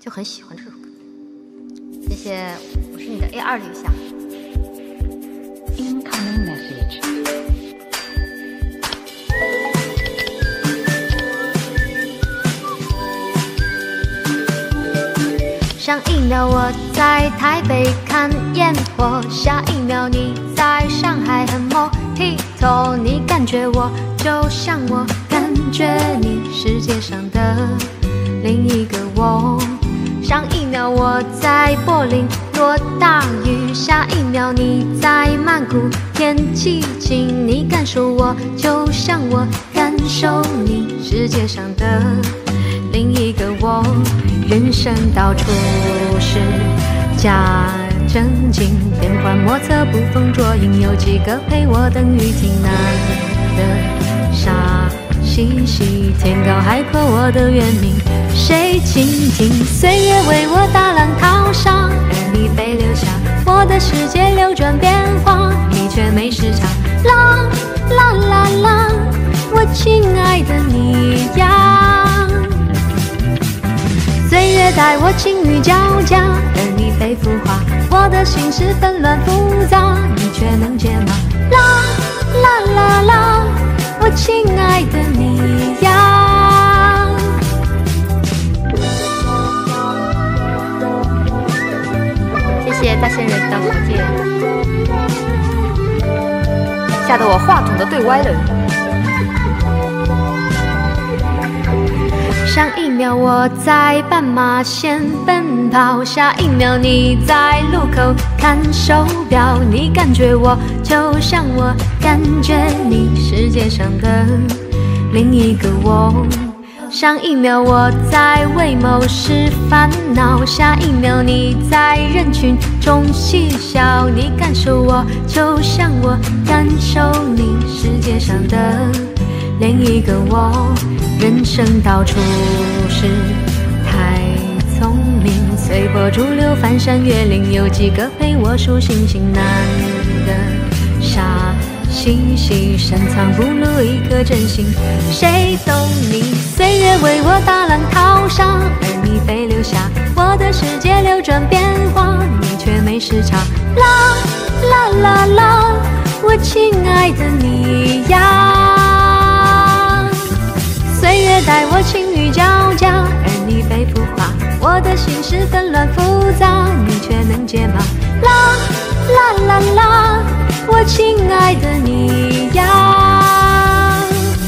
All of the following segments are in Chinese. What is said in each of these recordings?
就很喜欢这首歌。谢谢，我是你的 A2 吕夏。 Incoming message。 上一秒我在台北看烟火，下一秒你在上海很mojito，你感觉我就像我感觉你，世界上的另一个我。上一秒我在柏林落大雨，下一秒你在曼谷天气晴，你感受我就像我感受你，世界上的另一个我。人生到处是假正经，变幻莫测，捕风捉影，有几个陪我等雨停？难的傻兮兮，天高海阔我的原名谁倾听？岁月为我大浪淘沙，而你被留下，我的世界流转变化，你却没时差。啦啦啦啦，我亲爱的你呀，岁月待我晴雨交加，而你被孵化，我的心事纷乱复杂，你却能解码。啦啦啦啦，我亲爱的你呀。谢谢大仙人的火箭，吓得我话筒都对歪了。上一秒我在斑马线奔跑，下一秒你在路口看手表，你感觉我就像我感觉你，世界上的另一个我。上一秒我在为某事烦恼，下一秒你在人群中嬉笑，你感受我就像我感受你，世界上的另一个我。人生到处是太聪明，随波逐流，翻山越岭，有几个陪我数星星？难的傻兮兮，深藏不露一颗真心，谁懂你？岁月为我大浪淘沙，而你被留下，我的世界流转变化，你却没时差。啦啦啦啦，我亲爱的你呀。岁月待我晴雨交加，而你被孵化，我的心事纷乱复杂，你却能解码。啦啦啦啦，我亲爱的你呀。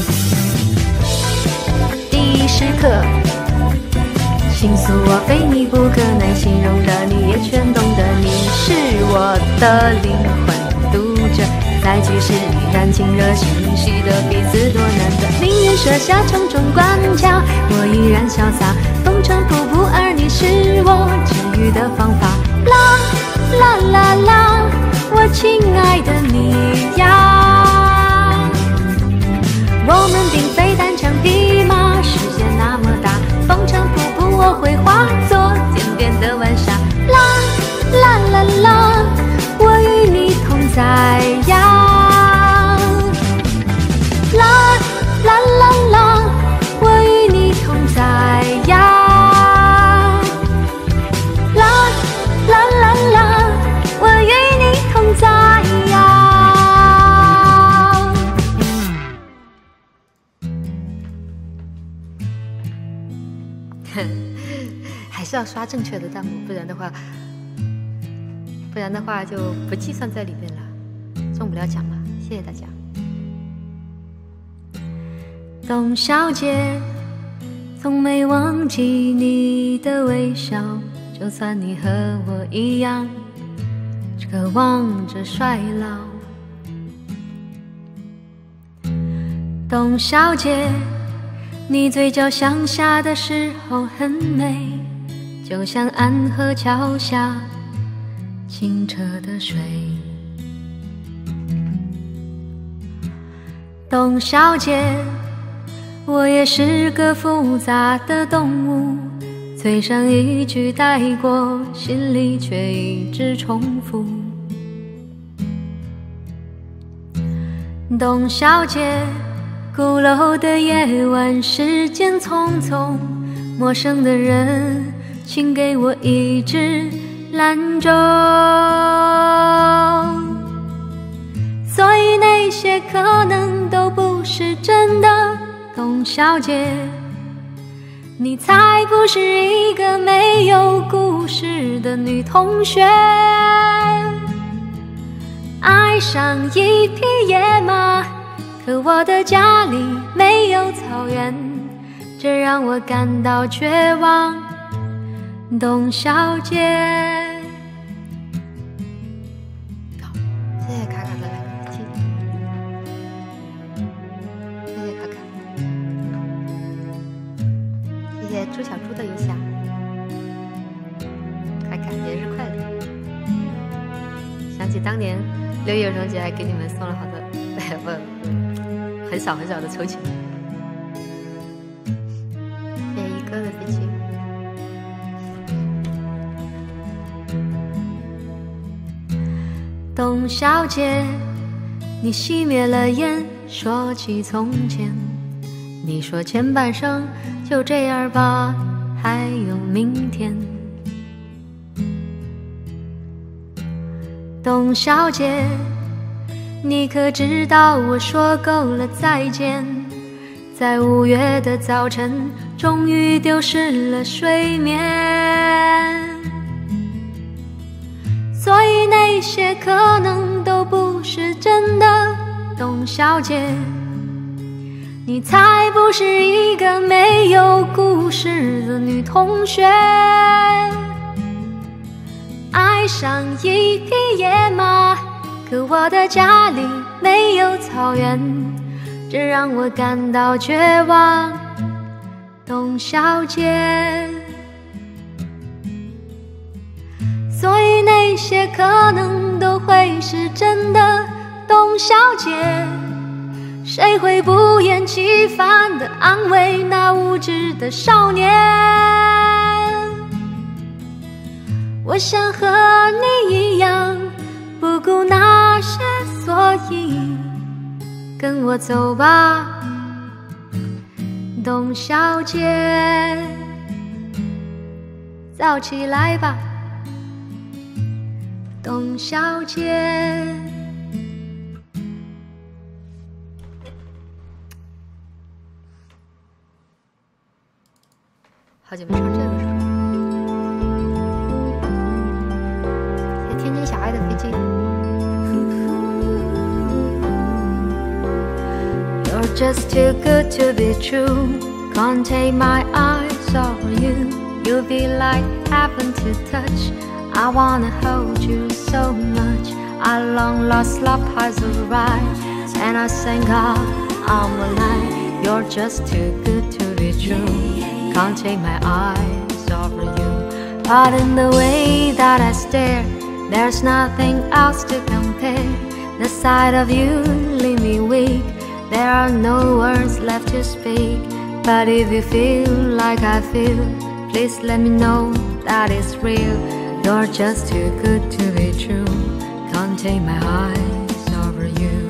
第一时刻倾诉我非你不可，难形容的你也全懂得，你是我的灵魂读者，在句式里燃尽热情，喜得彼此多难得，宁愿设下重重关卡，我依然潇洒，风尘仆仆，而你是我治愈的方法。啦啦啦啦，我亲爱的你呀。我们并非单枪匹马，世界那么大，风尘仆仆，我会化作渐变的晚霞。啦啦啦啦，我与你同在呀。啦啦啦啦，我与你同在呀。啦啦啦啦，我与你同在呀。还是要刷正确的弹幕，不然的话就不计算在里面了，中不了奖了。谢谢大家。董小姐，从没忘记你的微笑，就算你和我一样，渴望着衰老。董小姐，你嘴角向下的时候很美，就像安河桥下清澈的水。董小姐，我也是个复杂的动物，嘴上一句带过，心里却一直重复。董小姐，鼓楼的夜晚，时间匆匆，陌生的人请给我一支兰州。所以那些可能都不是真的，董小姐，你才不是一个没有故事的女同学。爱上一匹野马，可我的家里没有草原，这让我感到绝望，董小姐。谢谢卡卡的来个笔记，谢谢卡卡，谢谢朱小猪的邮箱，卡卡节日快乐！想起当年6月儿童节还给你们送了好多，不，很少的抽奖。谢谢一哥的飞机。董小姐，你熄灭了烟，说起从前。你说前半生就这样吧，还有明天。董小姐，你可知道我说够了再见，在5月的早晨终于丢失了睡眠。所以那些可能都不是真的，董小姐，你才不是一个没有故事的女同学。爱上一匹野马，可我的家里没有草原，这让我感到绝望，董小姐。所以那些可能都会是真的，董小姐。谁会不厌其烦地安慰那无知的少年？我想和你一样，不顾那些所以，跟我走吧，董小姐。早起来吧，董小姐。好久没唱这个歌。谢谢天津小爱的飞机。You're just too good to be true. Can't take my eyes off you. You feel like heaven to touch. I wanna hold you so much. Our long lost love has arrived, and I thank God I'm alive. You're just too good to be true. Can't take my eyes off you. Pardon the way that I stare. There's nothing else to compare. The sight of you leave me weak. There are no words left to speak. But if you feel like I feel, please let me know that it's real. You're just too good to be true. Can't take my eyes over you.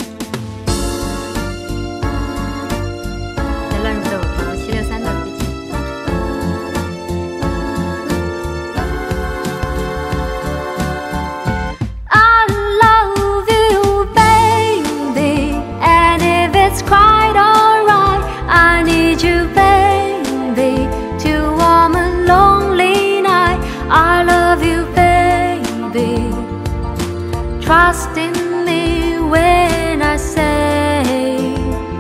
在乱入的我朋友763的笔记。I love you, baby, and if it's quite alright, I need you, baby, to warm a lonely night. I love you, baby. Trust in me when I say,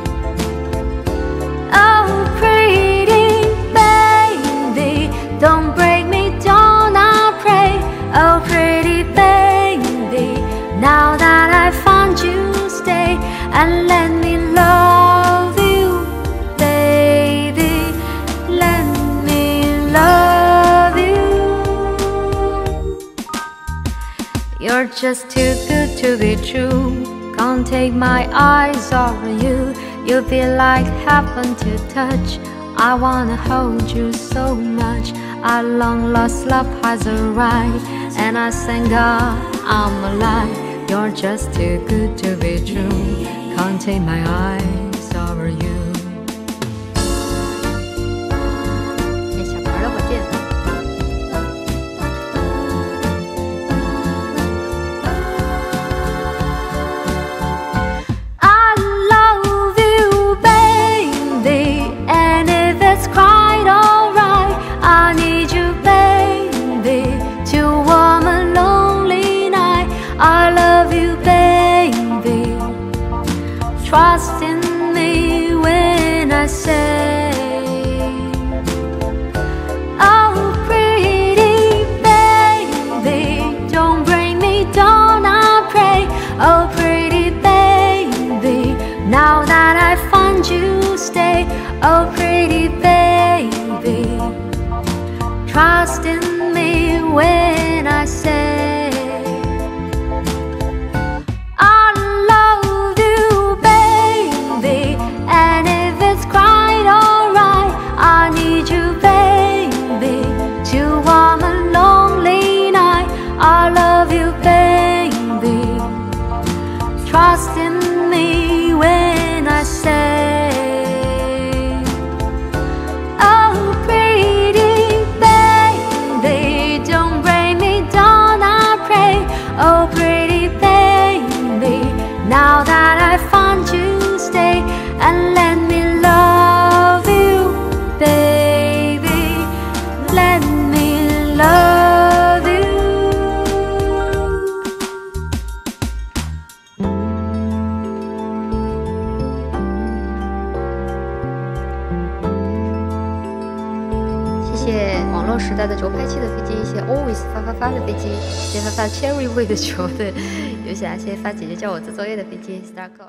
oh, pretty baby, don't break me, don't I pray. Oh, pretty baby, now that I found you, stay and let me love you, baby. Let me love you. You're just too good to be true. Can't take my eyes off you. You feel like heaven to touch. I wanna hold you so much. Our long lost love has arrived, and I thank God I'm alive. You're just too good to be true. Can't take my eyes over you. 小牌的火箭。 Trust in me when I say I love you, baby. And if it's quite alright, I need you, baby, to warm a lonely night. I love you, baby. Trust in me when I say oh pretty baby, now that I found you, stay and let me love you, baby, let me love you. 谢谢网络时代的轴拍器的飞机，谢谢 always 发的飞机，谢谢发 cherry 味的球的游侠，谢谢发姐姐叫我做作业的飞机 Star Core。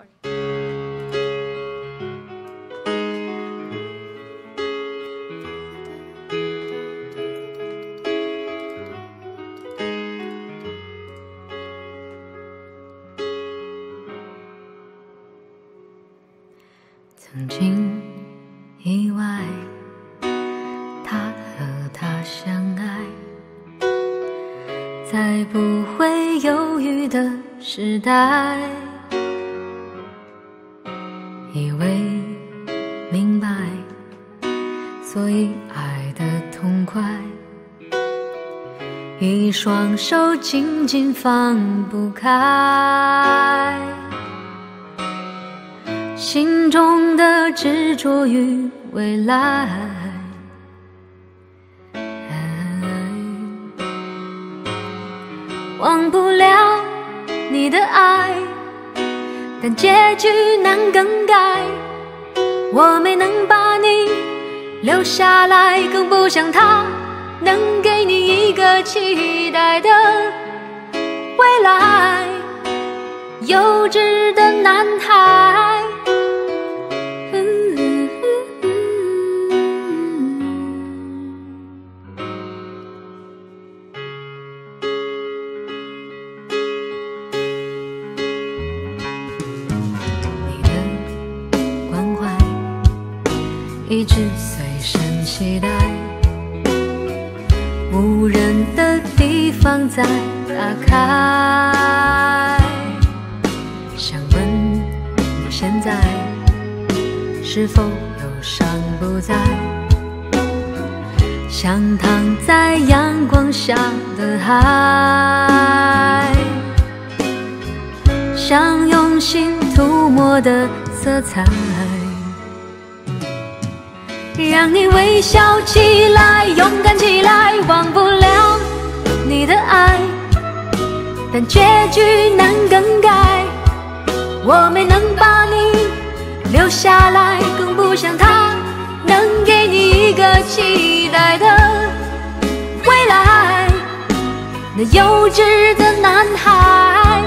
曾经意外他和她相爱，在不会犹豫的时代，以为明白，所以爱得痛快，一双手紧紧放不开，心中的执着与未来，忘不了你的爱，但结局难更改，我没能把你留下来，更不像他能给你一个期待的未来。幼稚的男孩，一直随身携带，无人的地方再打开，想问你现在是否忧伤不再，像躺在阳光下的海，像用心涂抹的色彩，让你微笑起来，勇敢起来，忘不了你的爱，但结局难更改，我没能把你留下来，更不像他能给你一个期待的未来。那幼稚的男孩，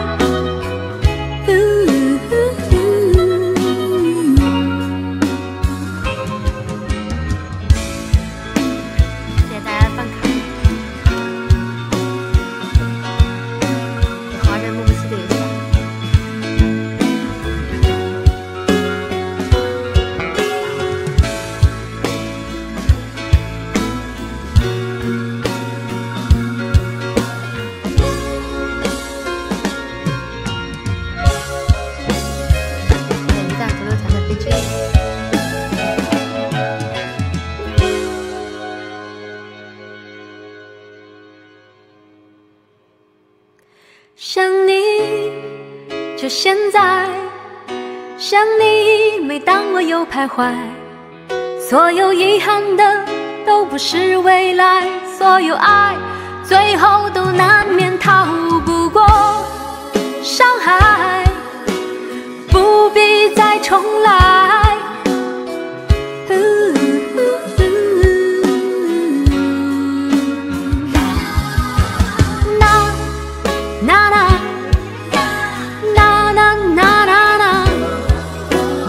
想你就现在，想你每当我又徘徊，所有遗憾的都不是未来，所有爱最后都难免逃不过伤害，不必再重来。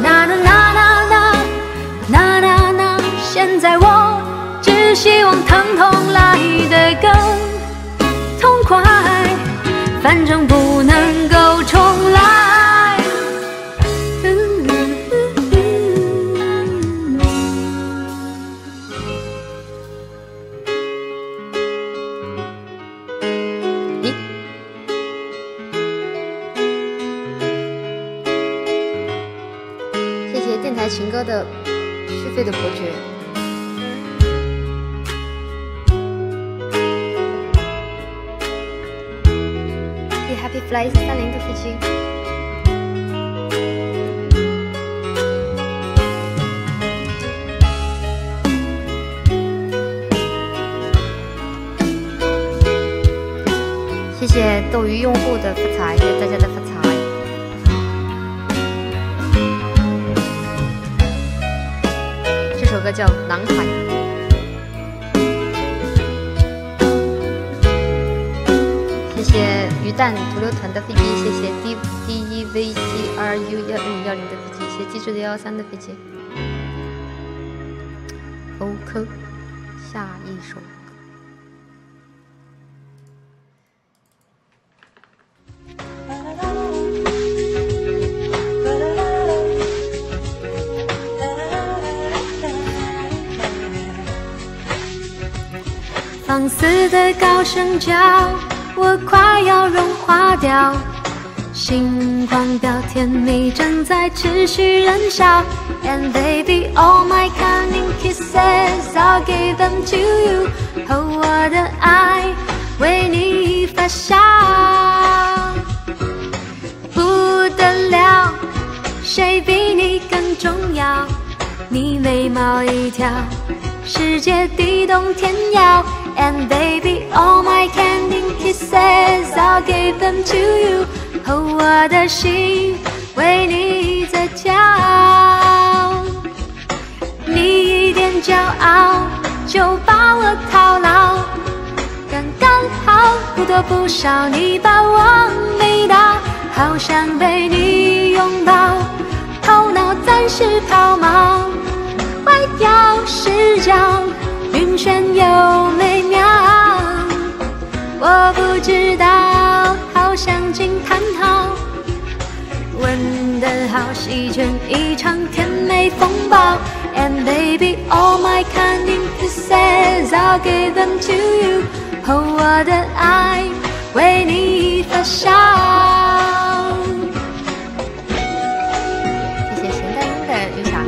希望疼痛来得更痛快，反正不能够重来。谢谢电台情歌的续费的伯爵。Happy Flight 30的飞机。谢谢斗鱼用户的发财，谢谢大家的发财。这首歌叫《男孩》。谢谢鱼蛋土流团的飞机，谢谢 DEVCRU 1010的飞机，谢谢机智的113的飞机。OK， 下一首。放肆的高声叫，我快要融化掉，心狂飙，甜蜜正在持续燃烧。And baby, all my cunning kisses, I'll give them to you。和我的爱为你发烧，不得了，谁比你更重要？你眉毛一挑，世界地动天摇。And baby, all my candy kisses, I'll give them to you。和我的心为你在跳，你一点骄傲就把我套牢，刚刚好不多不少，你把我迷倒，好想被你拥抱，头脑暂时抛锚，歪腰视角，晕眩又美妙，我不知道，好想惊叹号，闻得好席卷一场甜美风暴。And baby, all my cunning kisses, I'll give them to you。和我的爱为你发烧。谢谢咸蛋音的绿茶。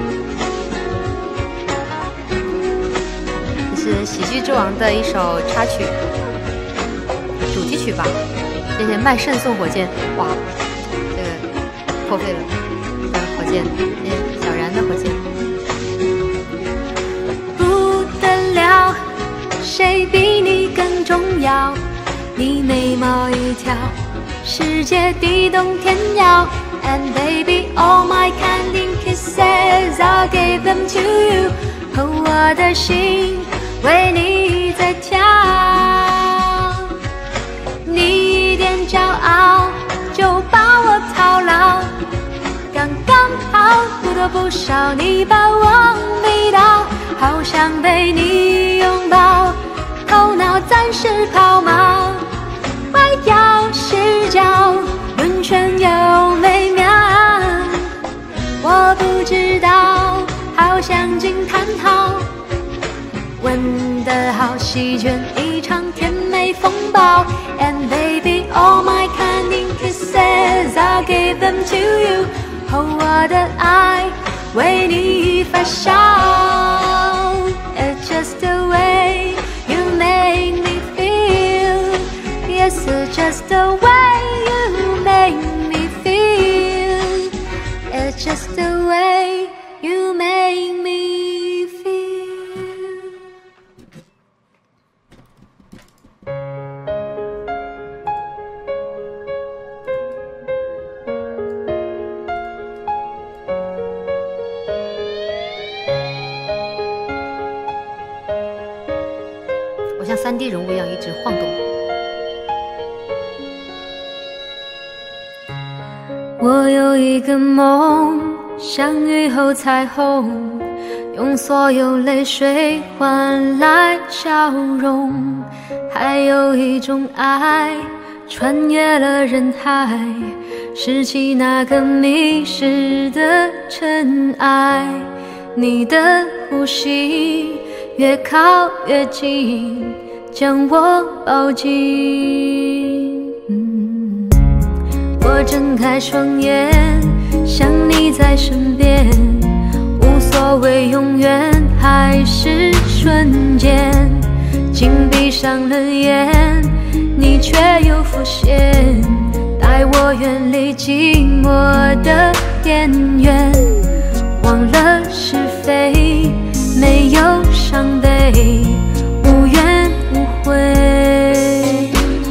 这是《喜剧之王》的一首插曲，主题曲吧。谢谢卖肾送火箭，哇，这个破费了。火箭，谢谢小然的火箭。不得了，谁比你更重要？你眉毛一挑，世界地动天摇。And baby, all my cunning kisses, I'll give them to you。和我的心为你在跳，你一点骄傲就把我套牢，刚刚好不多不少，你把我迷倒，好想被你拥抱，头脑暂时抛锚，歪腰视角，晕眩又美妙，我不知道，好想惊叹号，闻得好席卷一场甜美风暴。And baby, all my cunning kisses, I'll give them to you。和我的爱为你发烧。It's just the way you make me feel. Yes, it's just the way you make me feel. It's just the way you make me feel. 我像3D 人物一样一直晃动。我有一个梦，像雨后彩虹， 用所有泪水换来笑容。还有一种爱，穿越了人海，拾起那个迷失的尘埃。你的呼吸越靠越近，将我抱紧。我睁开双眼，想你在身边，无所谓永远还是瞬间。紧闭上了眼，你却又浮现，带我远离寂寞的边缘。忘了是非，没有伤悲，无怨无悔。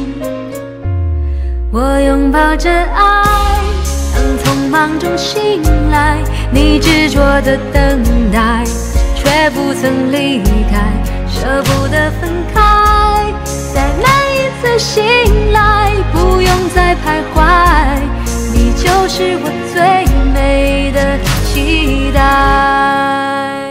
我拥抱着爱，当匆忙中醒来，你执着的等待，却不曾离开，舍不得分开。在每一次醒来，不用再徘徊，你就是我最美的期待。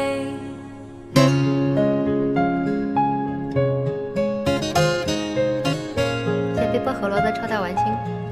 谢谢微波河罗的超大玩星。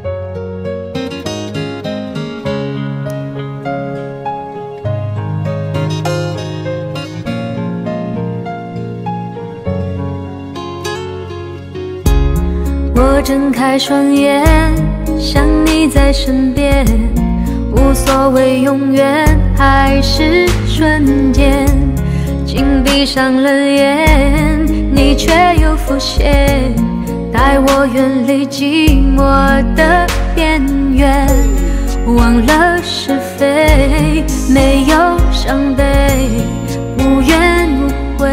我睁开双眼，想你在身边，无所谓永远还是瞬间。紧闭上了眼，你却又浮现，带我远离寂寞的边缘。忘了是非，没有伤悲，无怨无悔。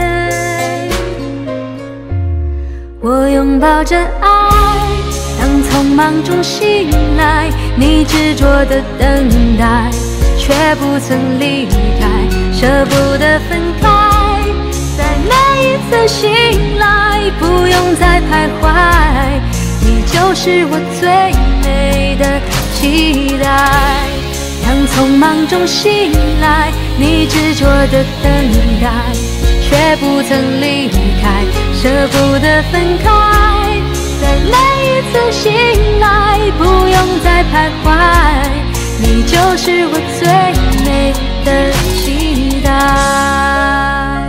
我拥抱着爱，当匆忙中醒来，你执着的等待，却不曾离开，舍不得分开。在每一次醒来，不用再徘徊，你就是我最美的期待。当匆忙中醒来，你执着的等待，却不曾离开，舍不得分开。在每一次醒来，不用再徘徊，你就是我最美的期待。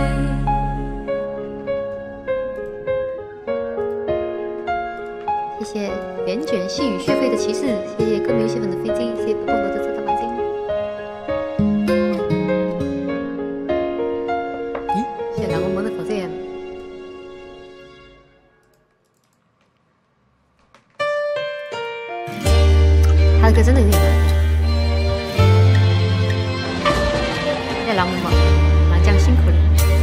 谢谢连卷细雨续费的骑士，谢谢歌迷游戏粉的飞机，谢谢菠萝的超大玩星。咦，谢谢蓝萌萌的否认。他的歌真的有点难。谢谢蓝萌萌，麻将辛苦了。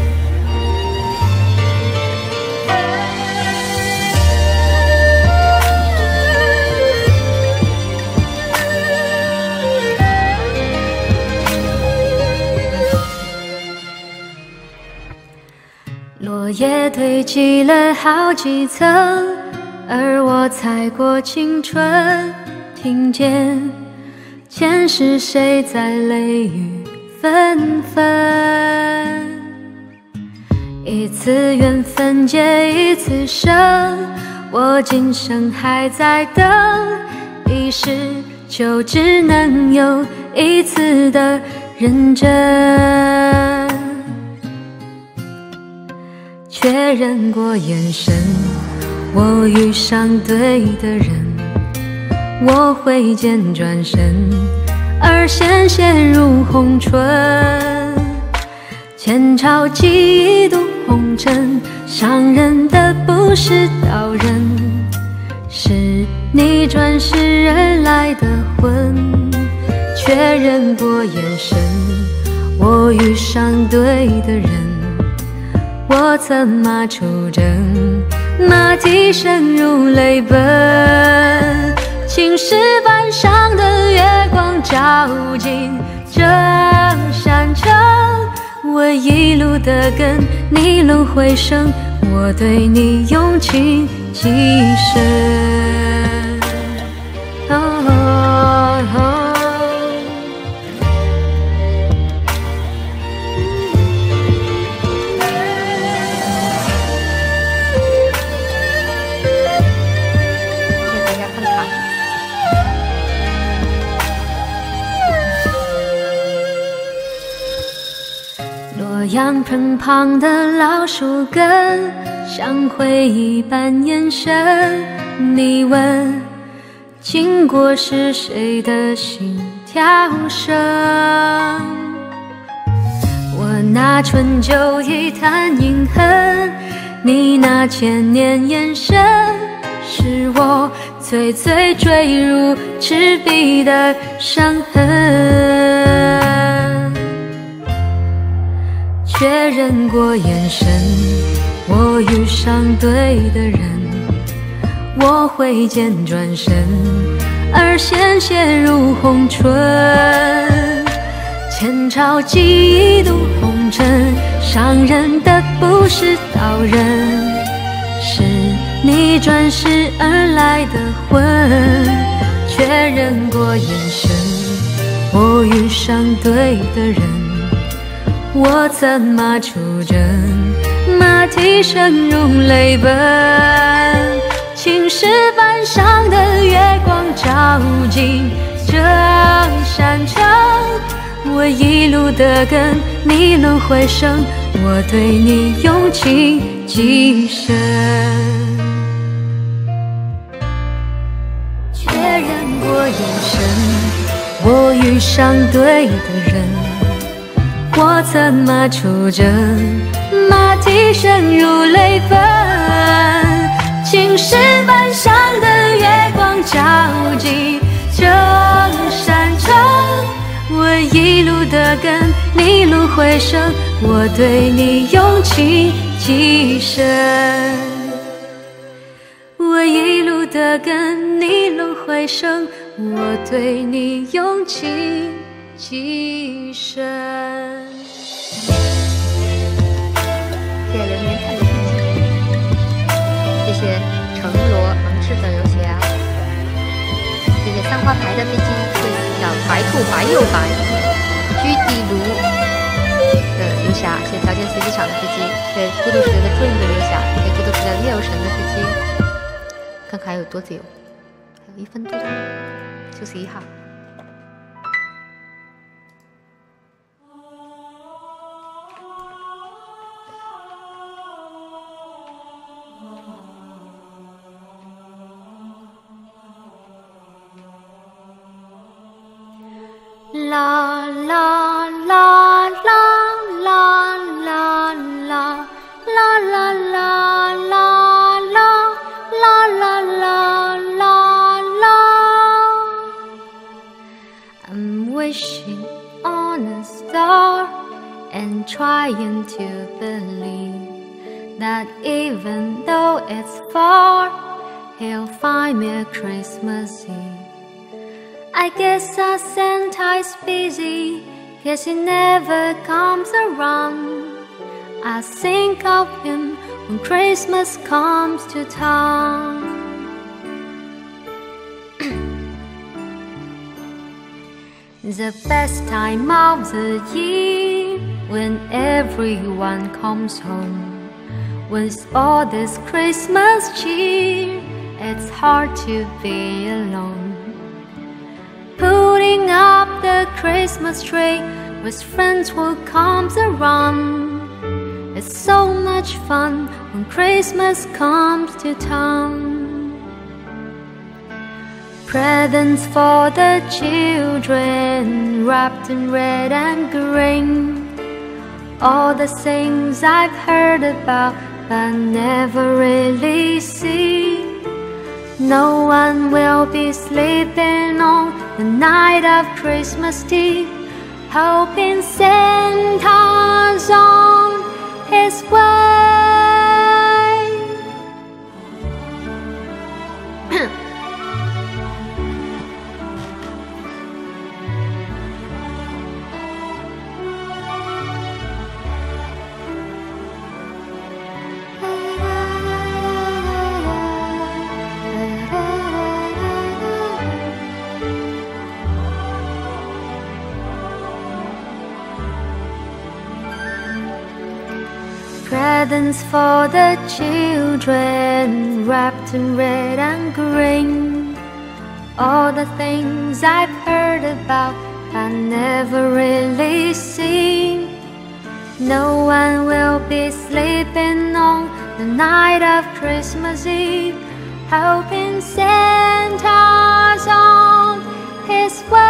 落叶堆积了好几层，而我踩过青春，听见前世谁在泪雨纷纷。一次缘分结一次生，我今生还在等，一世就只能有一次的认真。确认过眼神，我遇上对的人，我挥剑转身，而线陷入红唇。前朝记忆渡红尘，伤人的不是刀刃，是你转世而来的魂。确认过眼神，我遇上对的人，我策马出征，马蹄深入泪奔。青石板上的月光照进这山城，我一路的跟你轮回声，我对你用情极深。 阳盆旁的老树根，像回忆般延伸。你问，经过是谁的心跳声？我那春秋一叹饮恨，你那千年眼神，是我最最坠入赤壁的伤痕。确认过眼神，我遇上对的人，我挥剑转身，而鲜血如红唇。前朝记忆渡红尘，伤人的不是刀刃，是你转世而来的魂。确认过眼神，我遇上对的人，我策马出征，马蹄声如泪奔。青石板上的月光照进这山城，我一路的跟你轮回声，我对你用情极深。确认过眼神，我遇上对的人，我策马出征，马蹄声如泪奔。青石板上的月光照进这山城，我一路的跟你轮回声，我对你用情极深。我一路的跟你轮回声，我对你用情极深。谢谢流年看的谢谢橙罗能吃的游侠，谢谢三花牌的飞机，叫白兔白又白，居地炉的游侠，谢谢条件随机场的飞机，谢谢孤独时代的追影的游侠，谢谢孤独时代的夜游神的飞机。看看还有多久，还有1分多钟，休息一下。啦啦啦啦啦啦啦啦啦啦啦啦啦啦啦。I'm wishing on a star and trying to believe that even though it's far, he'll find me at Christmas Eve. I guess our Santa's busy, guess he never comes around. I think of him when Christmas comes to town. The best time of the year, when everyone comes home. With all this Christmas cheer, it's hard to be alone. Putting up the Christmas tree with friends who comes around. It's so much fun when Christmas comes to town. Presents for the children, wrapped in red and green. All the things I've heard about but never really seen. No one will be sleeping on the night of Christmas Eve, hoping Santa's on his way. Presents for the children, wrapped in red and green. All the things I've heard about but never really seen. No one will be sleeping on the night of Christmas Eve, hoping Santa's on his way.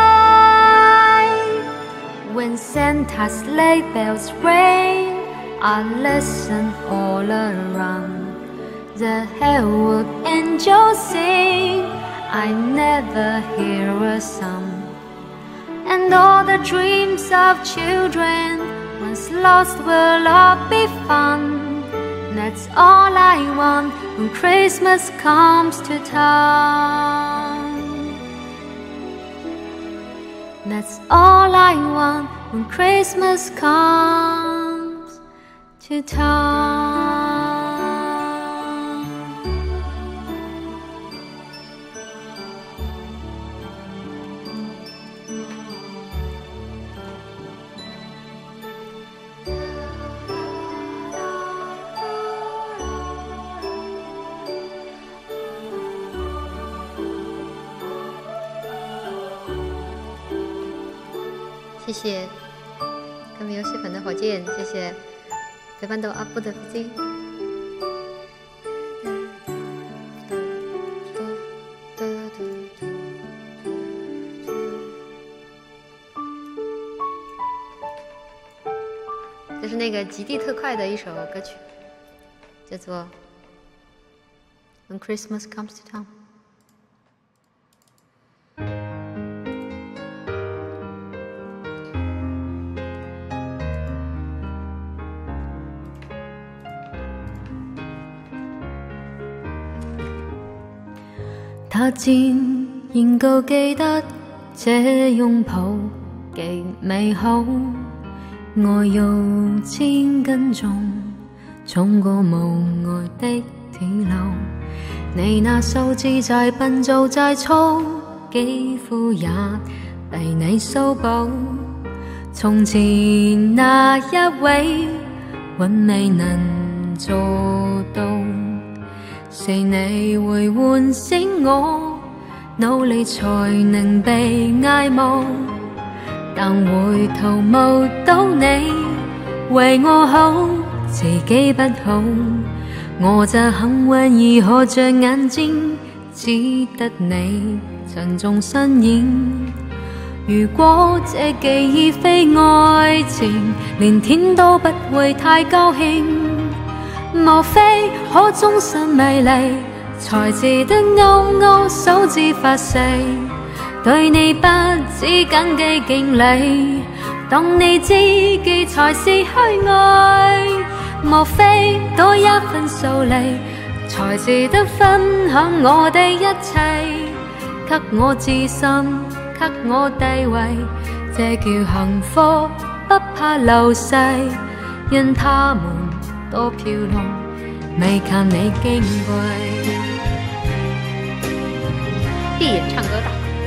When Santa's sleigh bells ring, I listen all around. The Hellwood angels sing, I never hear a sound. And all the dreams of children once lost will all be found. That's all I want when Christmas comes to town. That's all I want when Christmas comes to town. 谢谢跟没有吸粉的火箭，谢谢陪伴到阿布的飞机。这是那个极地特快的一首歌曲，叫做《When Christmas Comes to Town》。他漸仍舊記得這擁抱極美好，愛有千斤重，重過無愛的鐵路。你那手指再笨做再粗，肌膚也被你修補。從前那一位vẫn未能做到。是你會喚醒我，努力才能被愛慕，但回頭望到你為我好，自己不好，我這幸運兒何着眼睛，只得你沉重身影。如果這記憶非愛情，連天都不會太高興。莫非可終身迷離，才值得勾勾手指發誓，對你不止謹記敬禮，當你知己才是虛愛。莫非多一份數離，才值得分享我的一切，給我自信，給我地位，這叫幸福，不怕流逝，因他們多漂亮，沒看你矜貴。閉眼唱歌吧。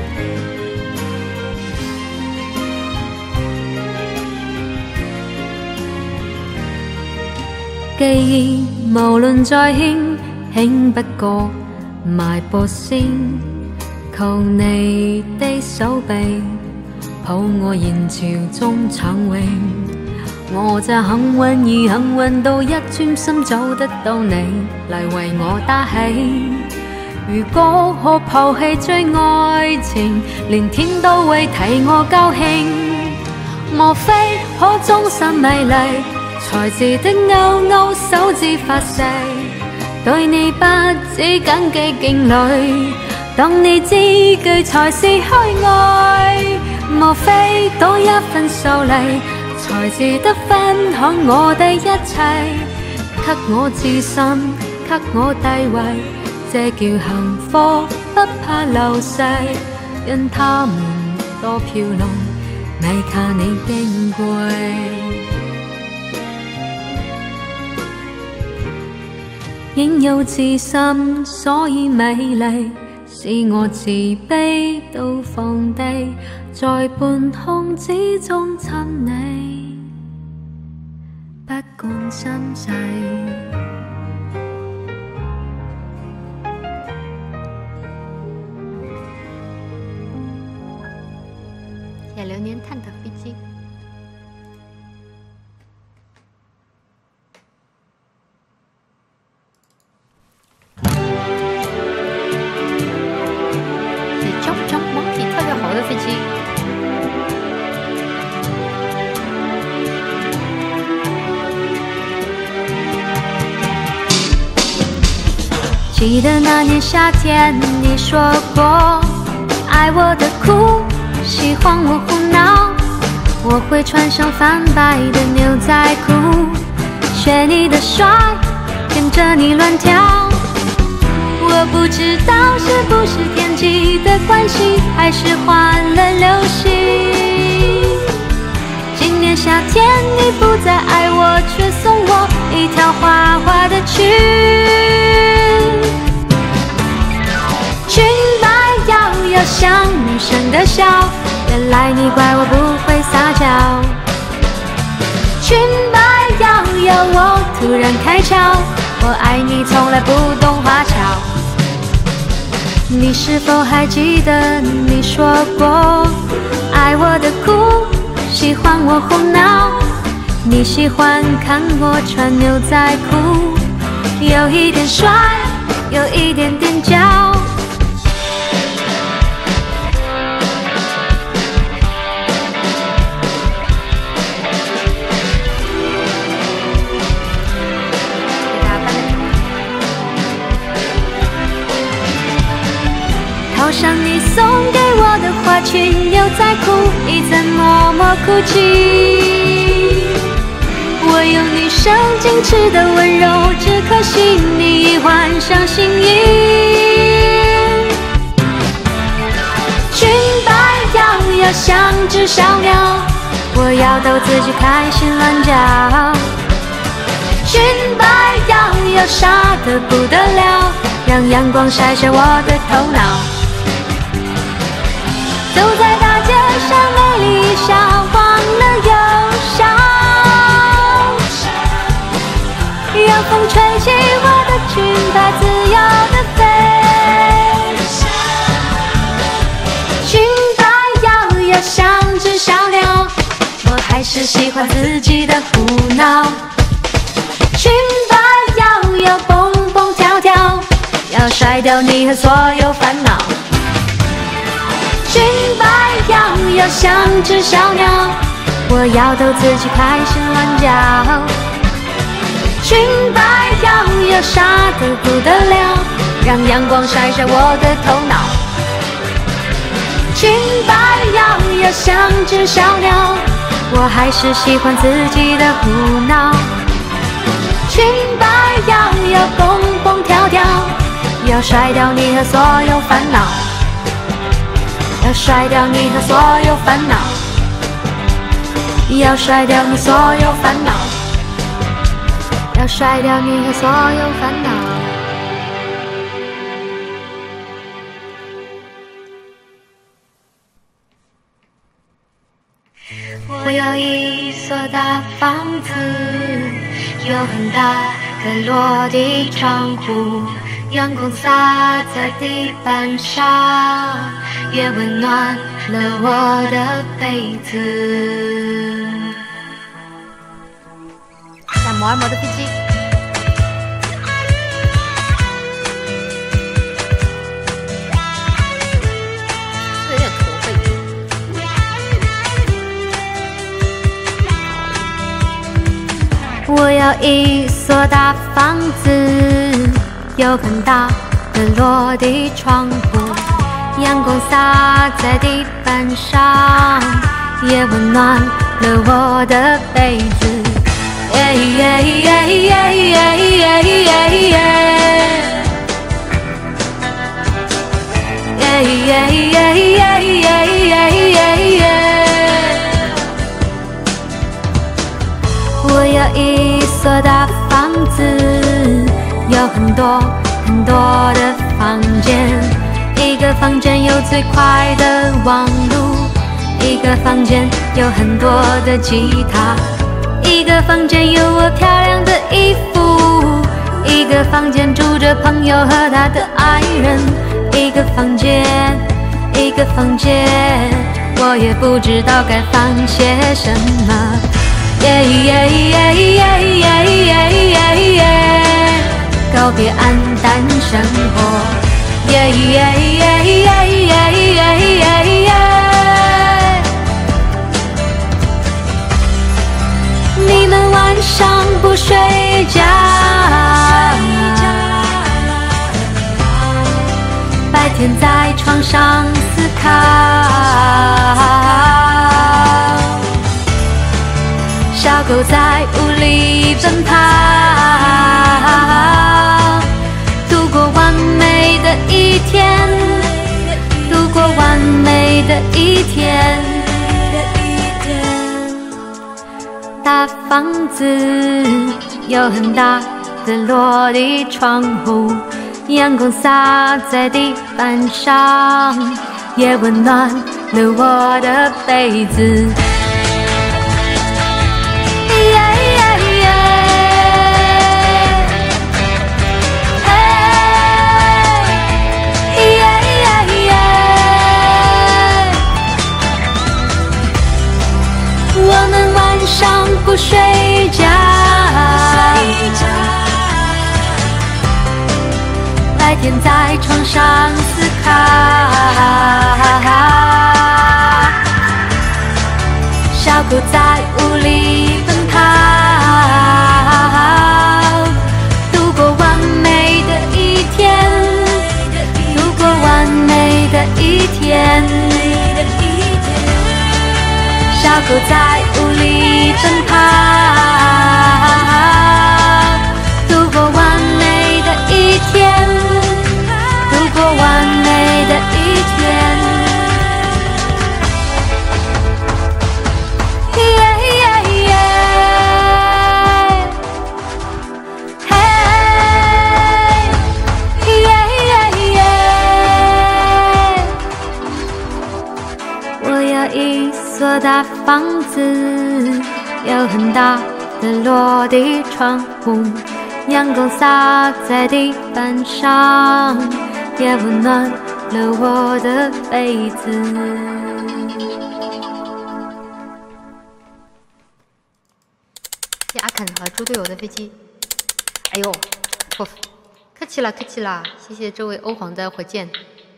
記憶無論再輕，輕不過脈搏聲，求你的手臂抱我人潮中暢泳。我這幸運兒幸運到一專心找得到你嚟為我打氣。如果可拋棄最愛情，連天都會替我高興。莫非可終身迷離，才值得勾勾手指發誓，對你不止謹記敬慮，當你知句才是虛愛。莫非多一份數離，才值得分享我的一切，給我自信，給我地位，這叫幸福，不怕流逝，因他們多漂亮，未卡你矜貴。應有自信，所以美麗，使我自卑都放低，在半空之中親你，不管心細。謝流年嘆的飛機。 记得那年夏天，你说过爱我的苦，喜欢我胡闹，我会穿上泛白的牛仔裤，学你的帅，跟着你乱跳。我不知道是不是天气的关系，还是换了流行。今年夏天你不再爱我，却送我一条花花的裙，裙摆摇摇像女生的笑，原来你怪我不会撒娇。裙摆摇摇我突然开窍，我爱你从来不懂花俏。你是否还记得你说过爱我的苦，喜欢我胡闹，你喜欢看我穿牛仔裤，有一点帅，有一点点娇。套上你送给我的花裙，牛仔裤一再默默哭泣。我有女生矜持的温柔，只可惜你已换上新衣。裙摆摇摇像只小鸟，我要逗自己开心乱叫。裙摆摇摇傻得不得了，让阳光晒晒我的头脑。走在大街上美丽一笑，忘了忧伤，让风吹起我的裙摆自由地飞。裙摆摇摇像只小鸟，我还是喜欢自己的胡闹。裙摆摇摇蹦蹦跳跳，要甩掉你和所有烦恼。裙摆摇摇像只小鸟，我要逗自己开心乱叫。裙摆摇摇傻得不得了，让阳光晒晒我的头脑。裙摆摇摇像只小鸟，我还是喜欢自己的胡闹。裙摆摇摇蹦蹦跳跳，要甩掉你和所有烦恼。要甩掉你和所有烦恼，要甩掉你所有烦恼，要甩掉你和所有烦恼。我有一所大房子，有很大的落地窗户，阳光洒在地板上，也温暖了我的被子。想摩尔摩的飞机。有点驼背。我要一所大房子，有很大的落地窗户，阳光洒在地板上，也温暖了我的被子。耶耶耶耶耶耶耶耶，耶耶耶耶耶耶耶。我有一所大房子，有很多很多的房间，一个房间有最快的网路，一个房间有很多的吉他，一个房间有我漂亮的衣服，一个房间住着朋友和他的爱人，一个房间一个房间，我也不知道该放些什么。耶耶耶耶耶耶耶耶，告别黯淡生活。耶耶耶耶耶耶耶耶，你们晚上不睡觉， 天在床上思考，小狗在屋里奔跑，度过完美的一天，度过完美的一天。大房子有很大的落地窗户，阳光洒在地板上，也温暖了我的被子。我们晚上不睡觉，白天在床上思考，小狗在屋里奔跑，度过完美的一天，度过完美的一天。小狗在屋里奔跑，度过完美的一天，度过完美的一天。我要一所大房子，有很大的落地窗户，阳光洒在地板上，也温暖了我的被子。谢谢阿肯和猪队友的飞机。哎呦，客气了，客气了，谢谢这位欧皇的火箭。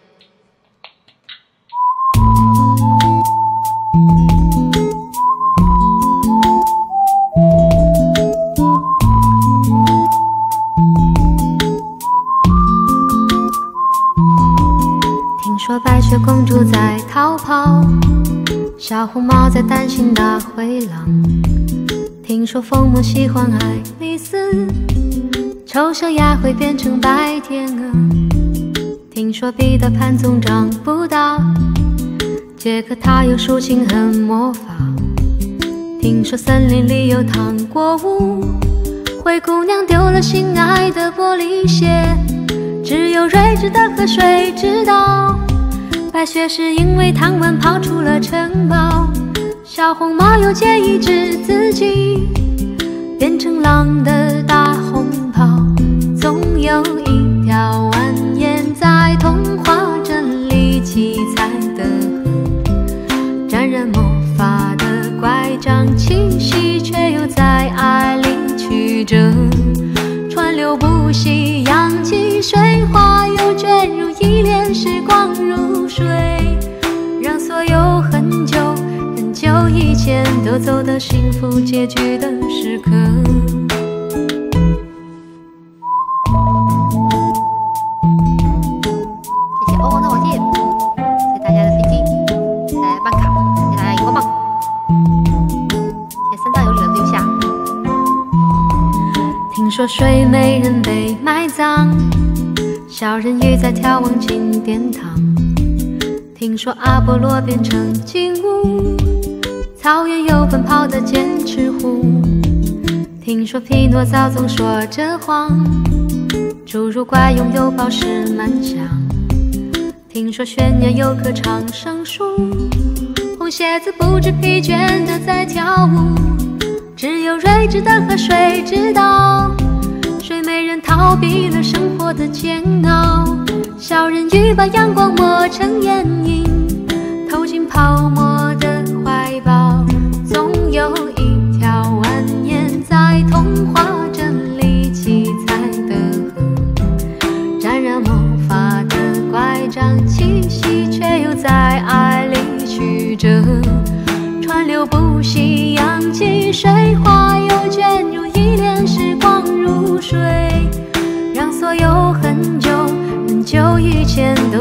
听说白雪公主在逃跑，小红帽在担心大灰狼。听说疯魔喜欢爱丽丝，丑小鸭会变成白天鹅。听说彼得潘总长不大，杰克他有竖琴和魔法。听说森林里有糖果屋，灰姑娘丢了心爱的玻璃鞋，只有睿智的河水知道，白雪是因为贪玩跑出了城堡。小红帽又建议治自己，变成狼的大红袍。总有一条蜿蜒在童话镇里七彩的河，沾染魔法的乖张气息，却又在爱里曲折，川流不息，扬起水花，又卷入一帘时光如水，让所有很久很久以前都走到幸福结局的时刻。谢谢欧皇的火箭，谢谢大家的飞机，谢谢大家办卡，谢谢大家荧光棒，谢谢三大有礼的留下。听说睡美人被埋葬，小人鱼在眺望进殿堂。听说阿波罗变成金乌，草原有奔跑的剑齿虎。听说匹诺曹总说着谎，侏儒怪拥有宝石满箱。听说悬崖有棵长生树，红鞋子不知疲倦地在跳舞，只有睿智的河水知道，睡美人逃避了生活的煎熬。小人鱼把阳光磨成眼影，投进泡沫的怀抱。总有一条蜿蜒在童话镇里七彩的河，沾染魔法的乖张气息，却又在爱里曲折，川流不息，扬起水花，又卷入一帘时光如水，让所有很久很久以前都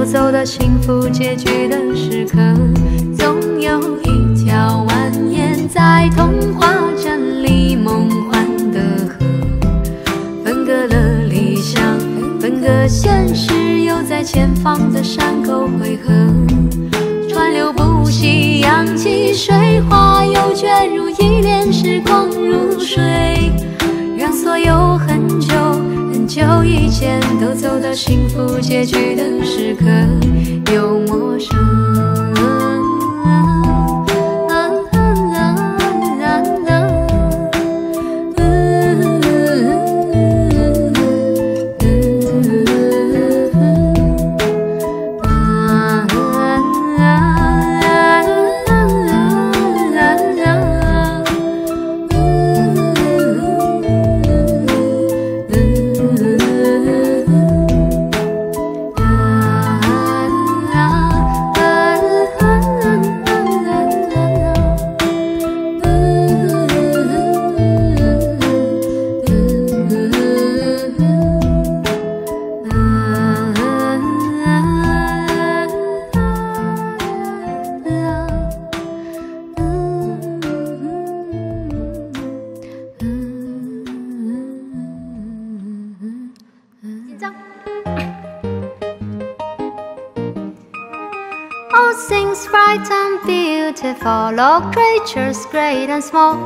走到幸福结局的时刻，总有一条蜿蜒在童话镇里梦幻的河，分隔了理想，分隔现实，又在前方的山沟汇合，川流不息，扬起水花，又卷入一帘时光如水，让所有很久很久以前都走到幸福结局的时刻又陌生。All things bright and beautiful, all creatures great and small,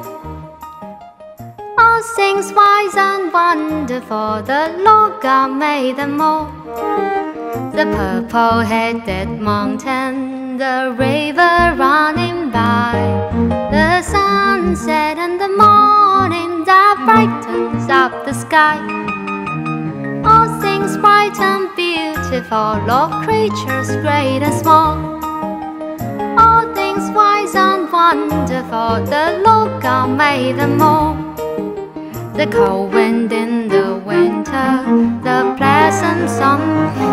all things wise and wonderful, the Lord God made them all. The purple-headed mountain, the river running by, the sunset and the morning that brightens up the sky. All things bright and beautiful, all creatures great and small, all things wise and wonderful, the Lord God made them all. The cold wind in the winter, the pleasant sun.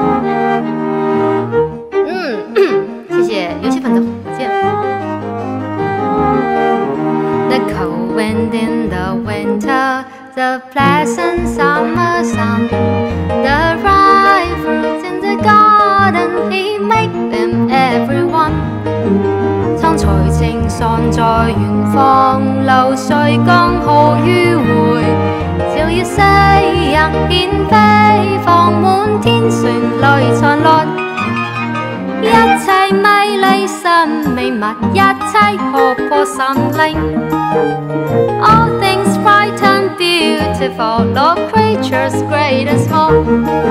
谢谢游戏粉的火箭。The cold wind in the winter, the pleasant summer sun, the ripe fruits in the garden, he made them everyone. 當才情尚在遠方，流水剛好迂迴，就要夕陽顯飛，放滿天旋律殘落，一切美麗神秘物，一切活潑神靈。All things bright and beautiful, all creatures great and small。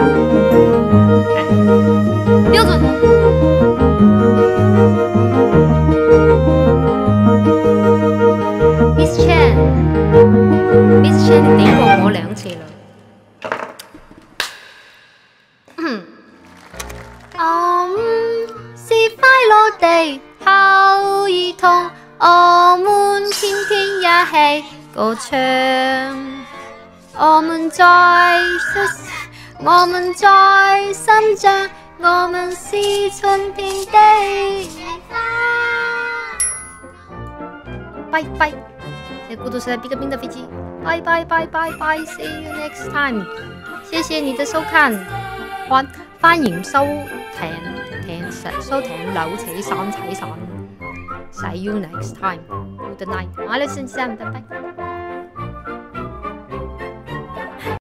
標準。Miss Chan，Miss Chan， 你點過我2次啦。是快樂地後兒童，我們天天一起歌唱。我們在生長，我們是春天的花。拜拜。这孤独时代比个冰的飞机，拜拜拜拜拜 ，see you next time。谢谢你的收看，歡迎收聽柳扯散踩散 ，see you next time。Good night，我哋先拜拜。